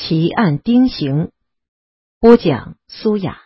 奇案丁刑，播讲苏雅。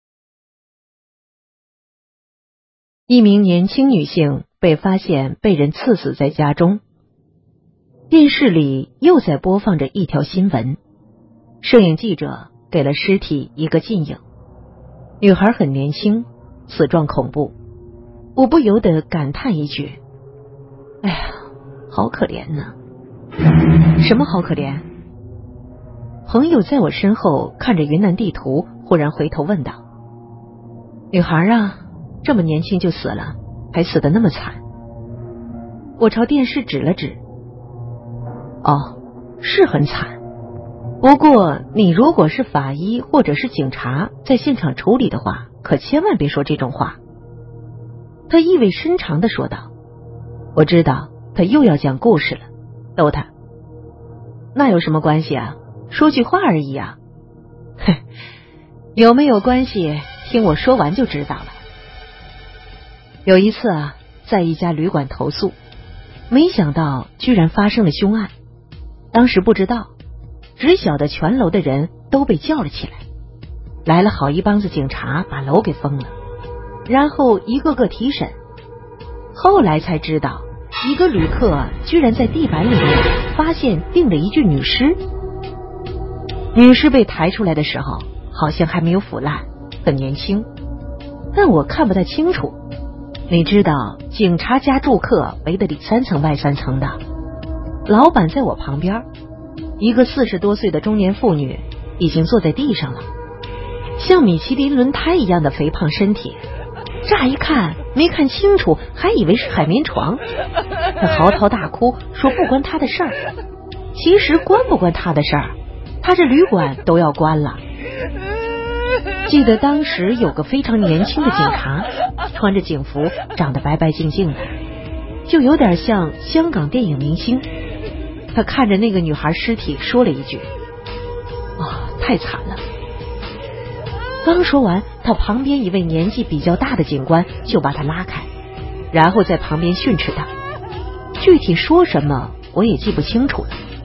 一名年轻女性被发现被人刺死在家中，电视里又在播放着一条新闻，摄影记者给了尸体一个近影。女孩很年轻，死状恐怖，我不由得感叹一句：哎呀，好可怜呢。什么好可怜？朋友在我身后看着云南地图，忽然回头问道：女孩啊，这么年轻就死了，还死得那么惨。我朝电视指了指：哦，是很惨，不过你如果是法医或者是警察在现场处理的话，可千万别说这种话。他意味深长地说道。我知道他又要讲故事了，逗他：那有什么关系啊，说句话而已啊。哼，有没有关系，听我说完就知道了。有一次啊，在一家旅馆投诉，没想到居然发生了凶案。当时不知道，只晓得全楼的人都被叫了起来，来了好一帮子警察把楼给封了，然后一个个提审。后来才知道，一个旅客居然在地板里面发现钉了一具女尸。女尸被抬出来的时候好像还没有腐烂，很年轻，但我看不太清楚。你知道警察家住客围得里3层外3层的，老板在我旁边，一个40多岁的中年妇女已经坐在地上了，像米其林轮胎一样的肥胖身体，乍一看没看清楚还以为是海绵床。他嚎啕大哭说不关他的事儿，其实关不关他的事儿，他这旅馆都要关了。记得当时有个非常年轻的警察，穿着警服，长得白白净净的，就有点像香港电影明星。他看着那个女孩尸体说了一句：太惨了。刚说完，他旁边一位年纪比较大的警官就把他拉开，然后在旁边训斥他，具体说什么我也记不清楚了。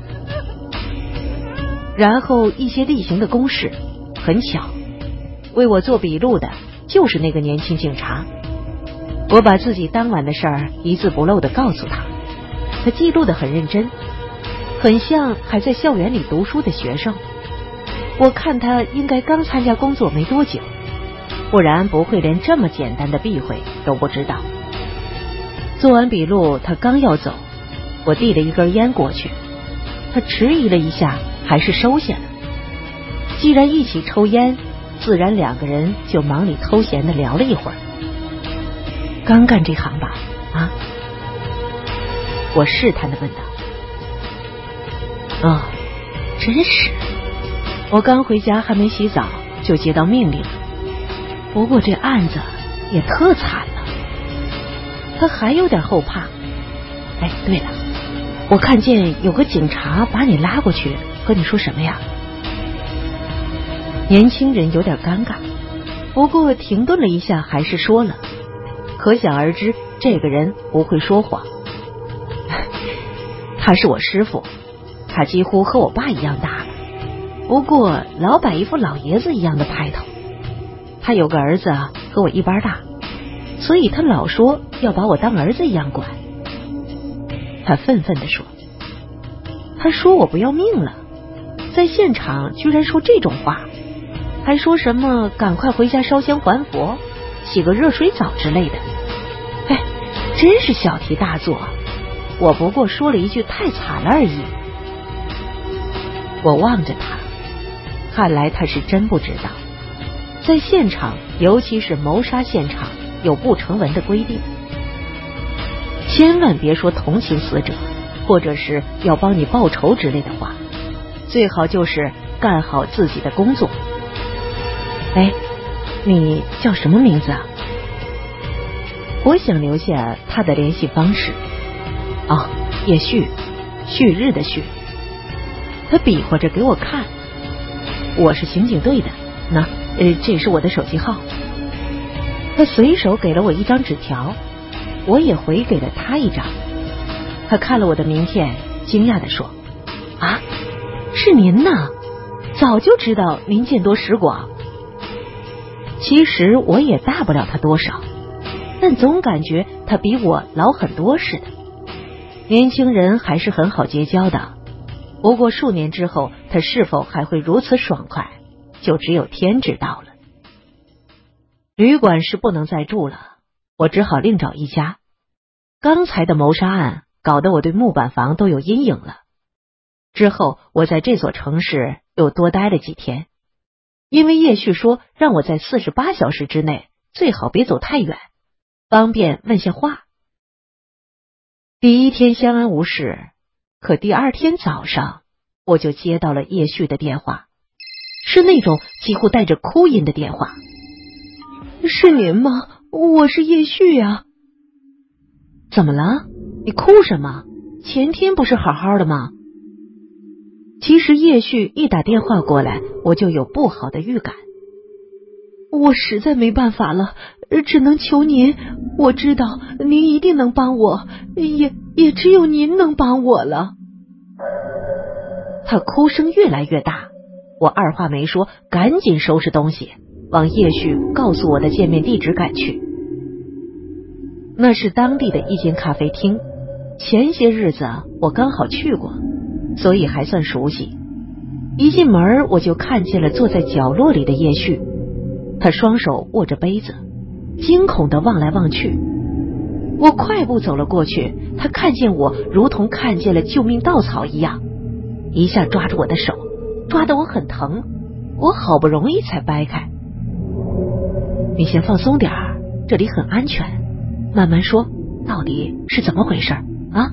然后一些例行的公事，很巧，为我做笔录的就是那个年轻警察。我把自己当晚的事儿一字不漏地告诉他，他记录得很认真，很像还在校园里读书的学生。我看他应该刚参加工作没多久，不然不会连这么简单的避讳都不知道。做完笔录，他刚要走，我递了一根烟过去，他迟疑了一下，还是收下了。既然一起抽烟，自然2个人就忙里偷闲的聊了一会儿。刚干这行吧？啊？我试探的问道。真是，我刚回家还没洗澡就接到命令了。不过这案子也特惨了。他还有点后怕。哎，对了，我看见有个警察把你拉过去，和你说什么呀？年轻人有点尴尬，不过停顿了一下还是说了，可想而知这个人不会说谎。他是我师傅，他几乎和我爸一样大了，不过老摆一副老爷子一样的派头。他有个儿子和我一般大，所以他老说要把我当儿子一样管。他愤愤地说，他说我不要命了，在现场居然说这种话，还说什么赶快回家烧香还佛，洗个热水澡之类的。哎，真是小题大做，我不过说了一句太惨了而已。我望着他，看来他是真不知道，在现场，尤其是谋杀现场，有不成文的规定，千万别说同情死者，或者是要帮你报仇之类的话，最好就是干好自己的工作。哎，你叫什么名字啊？我想留下他的联系方式。叶旭，旭日的旭。他比划着给我看，我是刑警队的，这是我的手机号。他随手给了我一张纸条，我也回给了他一张。他看了我的名片，惊讶地说：是您呢？ 早就知道您见多识广。其实我也大不了他多少，但总感觉他比我老很多似的。年轻人还是很好结交的，不过数年之后他是否还会如此爽快，就只有天知道了。旅馆是不能再住了，我只好另找一家。刚才的谋杀案搞得我对木板房都有阴影了。之后我在这所城市又多待了几天，因为叶旭说让我在48小时之内最好别走太远，方便问下话。第一天相安无事，可第二天早上我就接到了叶旭的电话，是那种几乎带着哭音的电话。是您吗？我是叶旭啊。怎么了？你哭什么？前天不是好好的吗？其实叶旭一打电话过来，我就有不好的预感。我实在没办法了，只能求您，我知道您一定能帮我，也只有您能帮我了。他哭声越来越大，我二话没说，赶紧收拾东西，往叶旭告诉我的见面地址赶去。那是当地的一间咖啡厅，前些日子我刚好去过，所以还算熟悉。一进门我就看见了坐在角落里的叶旭，他双手握着杯子，惊恐地望来望去。我快步走了过去，他看见我如同看见了救命稻草一样，一下抓住我的手，抓得我很疼，我好不容易才掰开。你先放松点儿，这里很安全，慢慢说，到底是怎么回事啊？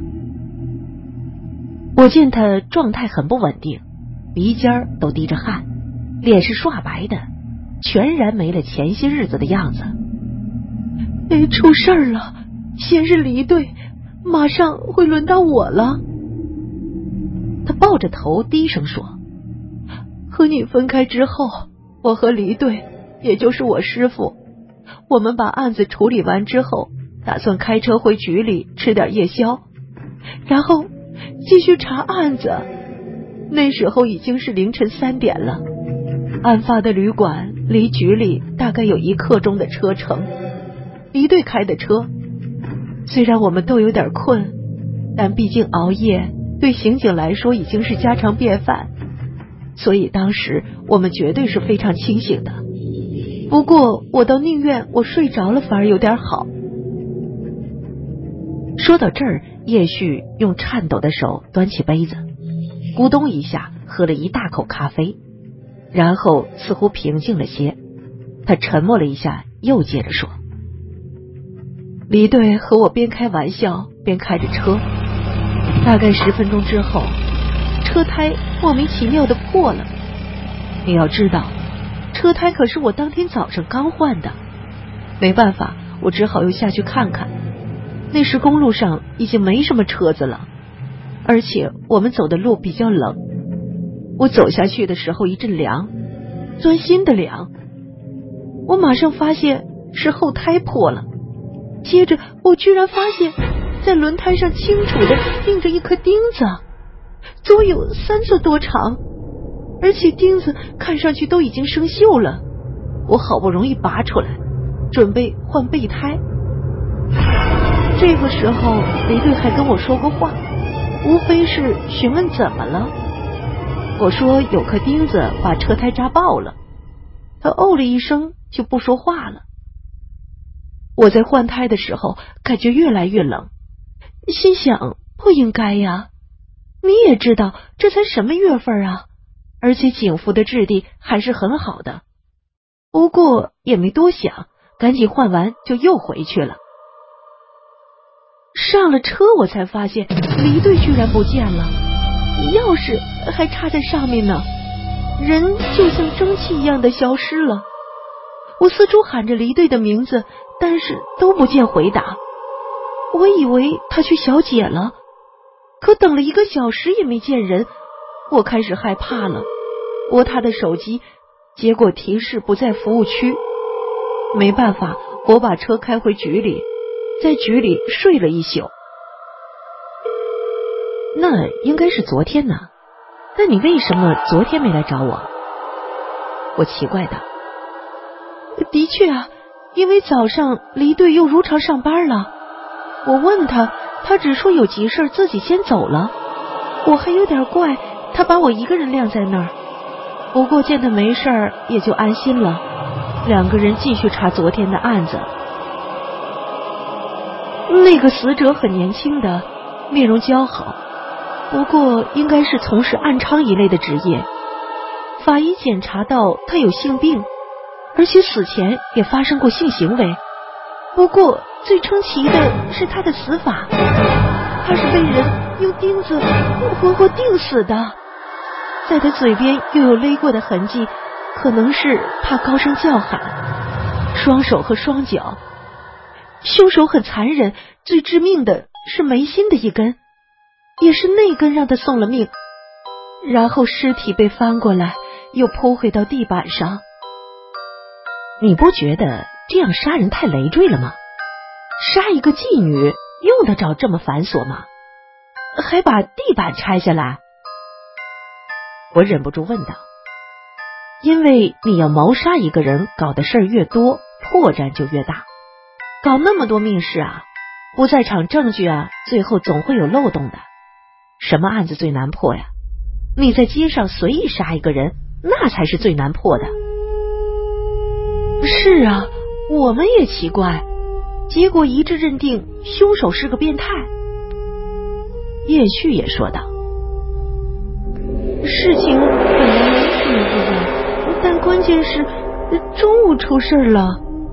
我见他状态很不稳定，鼻尖都滴着汗，脸是刷白的，全然没了前些日子的样子。出事儿了，先是离队，马上会轮到我了。他抱着头低声说，和你分开之后，我和离队，也就是我师傅，我们把案子处理完之后，打算开车回局里吃点夜宵，然后继续查案子。那时候已经是凌晨3点了，案发的旅馆离局里大概有1刻钟的车程，离队开的车。虽然我们都有点困，但毕竟熬夜对刑警来说已经是家常便饭，所以当时我们绝对是非常清醒的。不过我倒宁愿我睡着了反而有点好。说到这儿，叶旭用颤抖的手端起杯子，咕咚一下喝了一大口咖啡，然后似乎平静了些。他沉默了一下，又接着说，离队和我边开玩笑边开着车，大概10分钟之后，车胎莫名其妙的破了。你要知道，车胎可是我当天早上刚换的。没办法，我只好又下去看看。那时公路上已经没什么车子了，而且我们走的路比较冷，我走下去的时候一阵凉，钻心的凉。我马上发现是后胎破了，接着我居然发现在轮胎上清楚的钉着一颗钉子，足有3寸多长，而且钉子看上去都已经生锈了。我好不容易拔出来，准备换备胎。这个时候离队还跟我说过话，无非是询问怎么了。我说有颗钉子把车胎扎爆了，他哦了一声就不说话了。我在换胎的时候感觉越来越冷，心想不应该呀，你也知道这才什么月份啊，而且警服的质地还是很好的。不过也没多想，赶紧换完就又回去了。上了车我才发现离队居然不见了，钥匙还插在上面呢，人就像蒸汽一样的消失了。我四处喊着离队的名字，但是都不见回答。我以为他去小解了，可等了1个小时也没见人，我开始害怕了，拨他的手机，结果提示不在服务区。没办法，我把车开回局里，在局里睡了一宿。那应该是昨天呢，那你为什么昨天没来找我？ 我奇怪道。的确啊，因为早上离队又如常上班了。我问他，他只说有急事自己先走了。我还有点怪他把我一个人晾在那儿，不过见他没事儿也就安心了。2个人继续查昨天的案子。那个死者很年轻的，面容姣好，不过应该是从事暗娼一类的职业。法医检查到他有性病，而且死前也发生过性行为。不过最称奇的是他的死法，他是被人用钉子活活钉死的，在他嘴边又有勒过的痕迹，可能是怕高声叫喊。双手和双脚，凶手很残忍，最致命的是眉心的一根，也是那根让他送了命。然后尸体被翻过来又铺回到地板上。你不觉得这样杀人太累赘了吗？杀一个妓女用得着这么繁琐吗？还把地板拆下来？我忍不住问道。因为你要谋杀一个人，搞的事儿越多，破绽就越大。搞那么多密室啊，不在场证据啊，最后总会有漏洞的。什么案子最难破呀？你在街上随意杀一个人，那才是最难破的。是啊，我们也奇怪，结果一致认定凶手是个变态。叶旭也说道。事情本来没什么意外，但关键是中午出事了。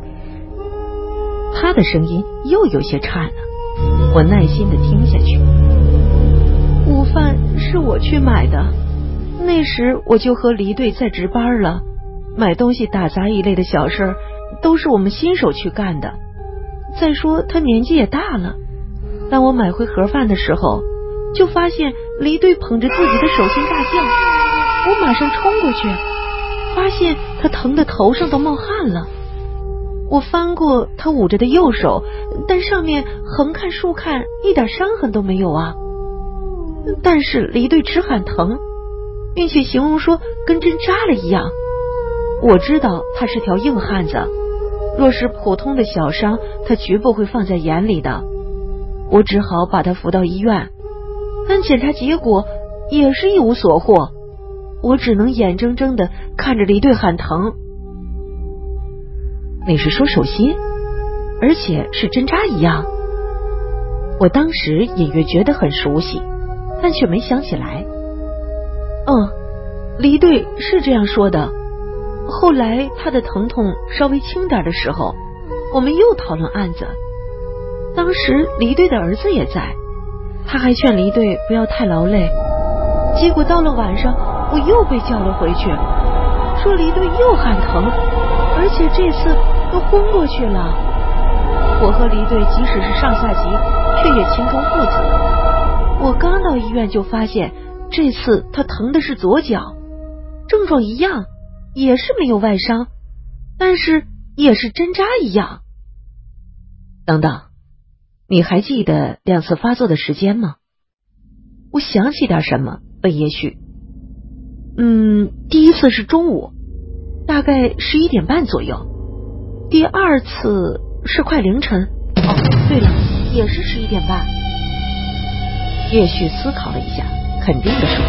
他的声音又有些颤了，我耐心地听下去。午饭是我去买的，那时我就和黎队在值班了。买东西打杂一类的小事都是我们新手去干的。再说他年纪也大了。当我买回盒饭的时候，就发现黎队捧着自己的手心大叫。我马上冲过去，发现他疼得头上都冒汗了。我翻过他捂着的右手，但上面横看竖看一点伤痕都没有啊。但是黎队只喊疼，并且形容说跟针扎了一样。我知道他是条硬汉子，若是普通的小伤，他绝不会放在眼里的。我只好把他扶到医院，但检查结果也是一无所获。我只能眼睁睁地看着黎队喊疼。你是说手心，而且是针扎一样？我当时隐约觉得很熟悉，但却没想起来。黎队是这样说的。后来他的疼痛稍微轻点的时候，我们又讨论案子。当时黎队的儿子也在，他还劝黎队不要太劳累。结果到了晚上，我又被叫了回去，说黎队又喊疼，而且这次都昏过去了。我和黎队即使是上下级，却也情同父子。我刚到医院就发现，这次他疼的是左脚，症状一样，也是没有外伤，但是也是针扎一样。等等，你还记得2次发作的时间吗？我想起点什么，问叶旭。第一次是中午，大概11点半左右。第2次是快凌晨。对了，也是11点半。叶旭思考了一下，肯定的说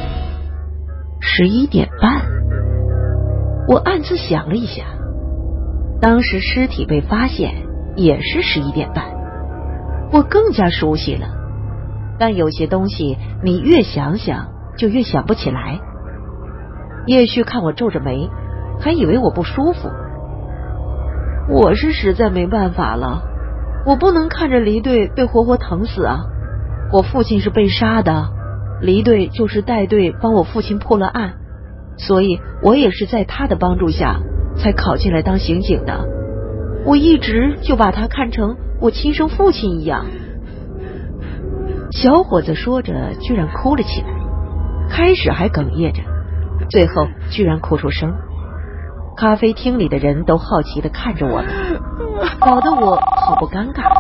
11点半。我暗自想了一下，当时尸体被发现也是11点半，我更加熟悉了。但有些东西你越想想就越想不起来。叶旭看我皱着眉，还以为我不舒服。我是实在没办法了，我不能看着黎队被活活疼死啊！我父亲是被杀的，黎队就是带队帮我父亲破了案，所以我也是在他的帮助下才考进来当刑警的。我一直就把他看成我亲生父亲一样。小伙子说着居然哭了起来，开始还哽咽着，最后居然哭出声。咖啡厅里的人都好奇地看着我们，搞得我好不尴尬。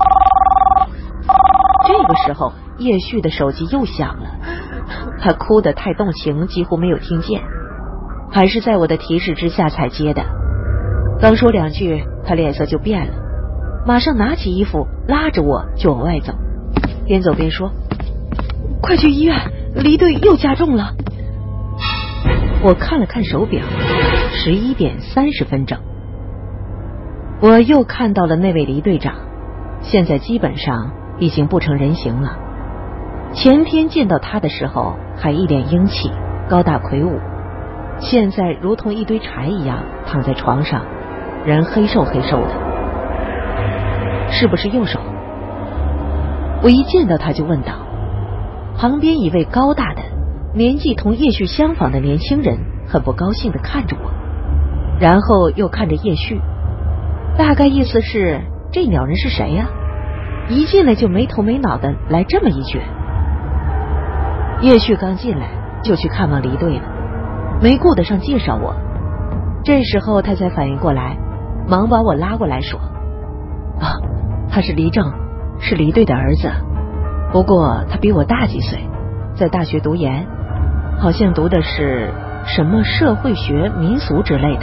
这个时候叶旭的手机又响了，他哭得太动情，几乎没有听见。 还是在我的提示之下才接的。刚说2句，他脸色就变了，马上拿起衣服拉着我就往外走，边走边说：快去医院，离队又加重了。我看了看手表，11点30分整。我又看到了那位离队长，现在基本上已经不成人形了。前天见到他的时候还一脸英气，高大魁梧，现在如同一堆柴一样躺在床上，人黑瘦黑瘦的。是不是右手？我一见到他就问道。旁边一位高大的年纪同叶旭相仿的年轻人很不高兴地看着我，然后又看着叶旭，大概意思是这鸟人是谁呀？一进来就没头没脑的来这么一句。叶旭刚进来就去看望离队了，没顾得上介绍我。这时候他才反应过来，忙把我拉过来说：他是黎正，是离队的儿子，不过他比我大几岁，在大学读研，好像读的是什么社会学、民俗之类的。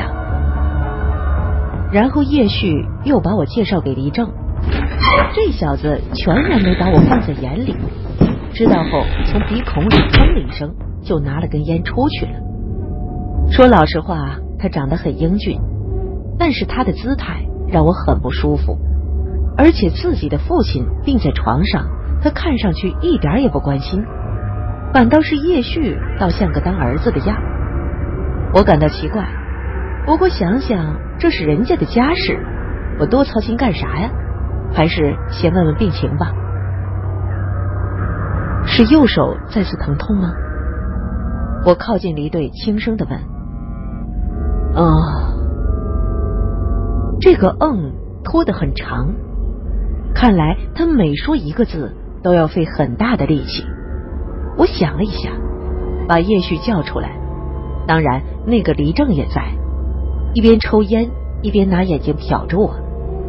然后叶旭又把我介绍给黎正，这小子全然没把我放在眼里，知道后从鼻孔里砰的一声就拿了根烟出去了。说老实话，他长得很英俊，但是他的姿态让我很不舒服，而且自己的父亲病在床上，他看上去一点也不关心，反倒是叶旭倒像个当儿子的样。我感到奇怪，不过想想这是人家的家事，我多操心干啥呀？还是先问问病情吧。是右手再次疼痛吗？我靠近离队轻声地问。这个拖得很长，看来他每说一个字都要费很大的力气。我想了一下，把叶旭叫出来，当然那个黎正也在，一边抽烟一边拿眼睛瞟着我。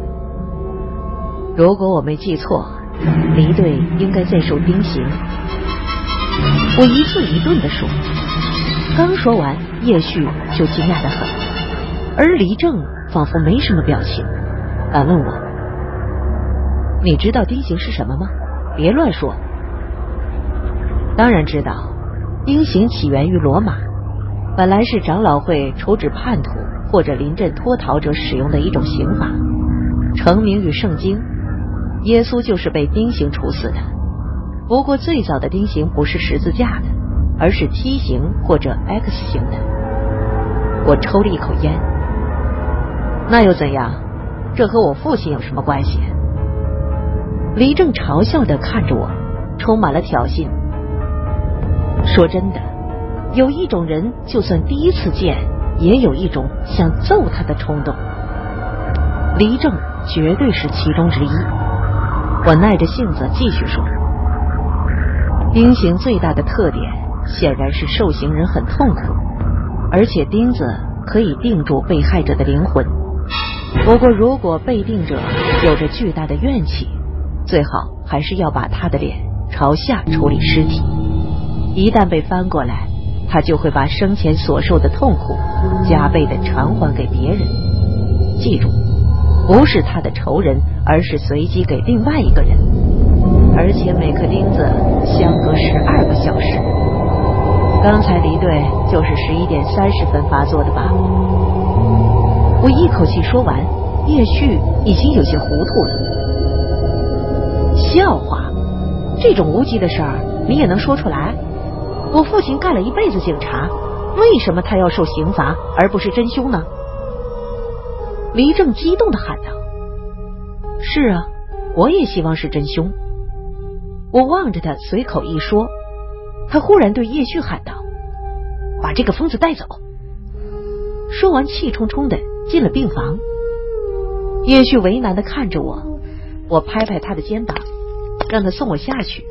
如果我没记错，离队应该在受钉刑。我一字一顿地说，刚说完叶旭就惊讶得很，而黎正仿佛没什么表情，反问我：你知道钉刑是什么吗？别乱说。当然知道，钉刑起源于罗马，本来是长老会处置叛徒或者临阵脱逃者使用的一种刑罚，成名于圣经，耶稣就是被钉刑处死的。不过最早的钉刑不是十字架的，而是梯形或者 X 形的。我抽了一口烟。那又怎样？这和我父亲有什么关系？黎正嘲笑地看着我，充满了挑衅。说真的，有一种人就算第一次见，也有一种想揍他的冲动。黎正绝对是其中之一。我耐着性子继续说，钉刑最大的特点显然是受刑人很痛苦，而且钉子可以定住被害者的灵魂。不过如果被定者有着巨大的怨气，最好还是要把他的脸朝下处理尸体，一旦被翻过来，他就会把生前所受的痛苦加倍的偿还给别人。记住，不是他的仇人，而是随机给另外一个人，而且每颗钉子相隔12个小时。刚才离队就是11点30分发作的吧？我一口气说完，叶旭已经有些糊涂了。笑话，这种无稽的事儿你也能说出来？我父亲干了一辈子警察，为什么他要受刑罚而不是真凶呢？黎正激动地喊道。是啊，我也希望是真凶。我望着他随口一说，他忽然对叶旭喊道：把这个疯子带走。说完气冲冲地进了病房。叶旭为难地看着我，我拍拍他的肩膀，让他送我下去。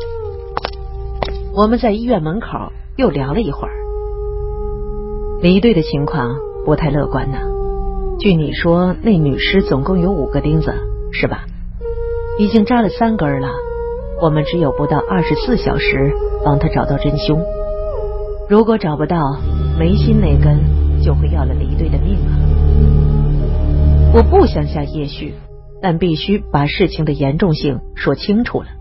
我们在医院门口又聊了一会儿。离队的情况不太乐观呢。据你说，那女尸总共有5个钉子，是吧？已经扎了3根了，我们只有不到24小时帮他找到真凶。如果找不到， 眉心那根就会要了离队的命啊！我不想下夜叙，但必须把事情的严重性说清楚了。